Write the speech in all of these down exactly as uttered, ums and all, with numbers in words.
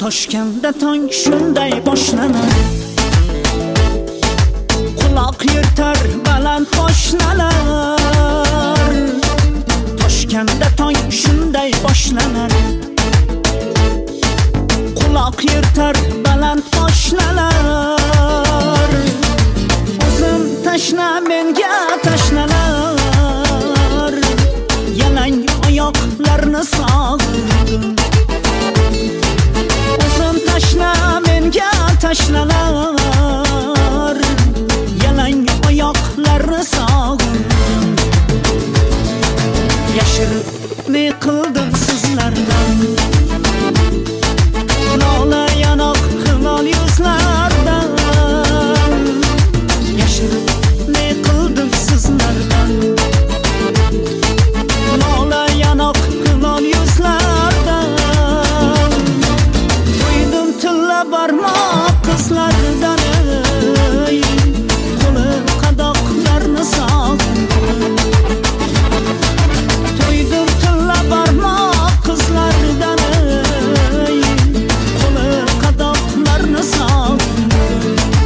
Toshkentda tong shunday boshlanar, quloq yirtar baland poshnalar. Toshkentda tong shunday boshlanar, quloq yirtar baland poshnalar. O'zim tashna menga tashlanar, yalang oyoqlarni sog'indim. O'zim tashna menga tashlanar, yalang oyoqlarni sog'indim. Yashirib ne qildim sizlardan, lola yanoq hilol yuzlardan. Yashirib ne qildim sizlardan, lola yanoq hilol yuzlardan. Qo'ydim tilla barmoq qizlardan, ey qo'li qadoqlarni sog'indim. To'ydim tilla barmoq qizlardan, ey qo'li qadoqlarni sog'indim.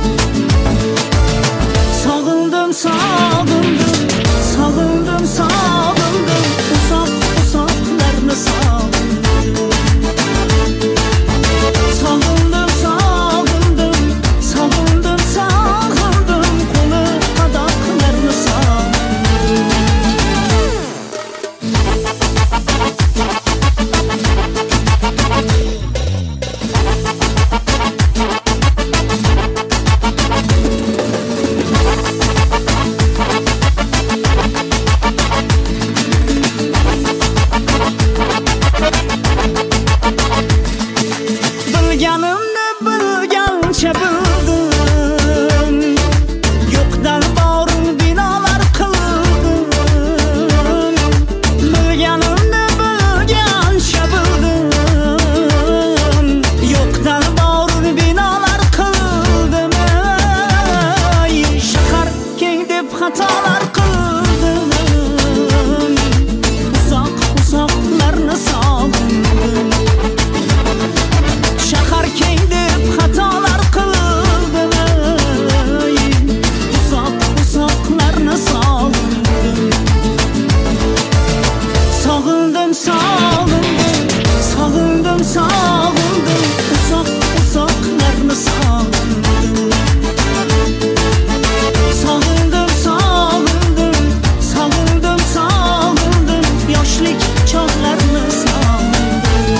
Sog'indim, sog'indim, sog'indim, sog'indim, uzoq uzoqlarni sog'indim. Sog'indim, sog'indim, sog'indim, sog'indim, qo'li qadoqlarni sog'indim. Bilganimni bilgancha bildim, yo'qdan borim binolar qildim. Bilganimni bilgancha bildim, yo'qdan borim binolar qildim. Ey shahar keng deb xatolar qildim, uzoq uzoqlarni sog'indim. Shahar keng deb xatolar qildim, ey uzoq uzoqlarni sog'indim. Sog'indim, sog'indim, sog'indim, sog'indim, uzoq uzoqlarni sog'indim. Sog'indim, sog'indim, sog'indim, sog'indim, yoshlik chog'larni sog'indim.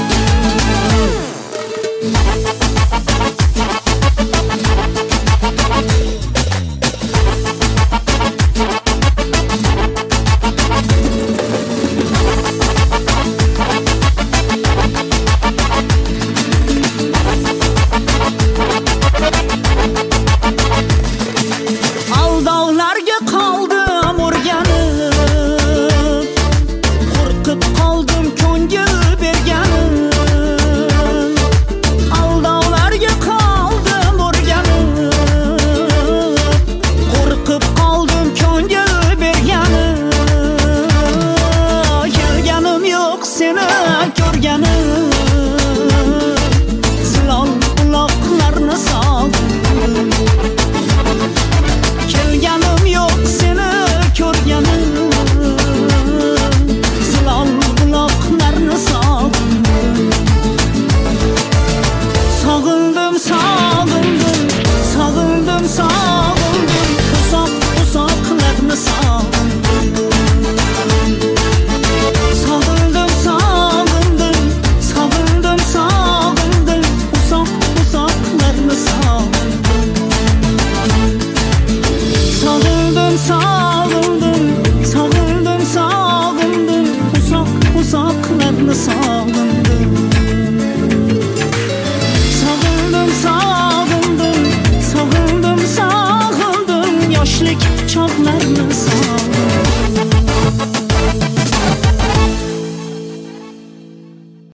Aldovlarga qoldim o'rganib, qo'rqib qoldim ko'ngil berganim. Aldovlarga qoldim o'rganib, qo'rqib qoldim ko'ngil berganim. Kelganim yo'q seni ko'rganim,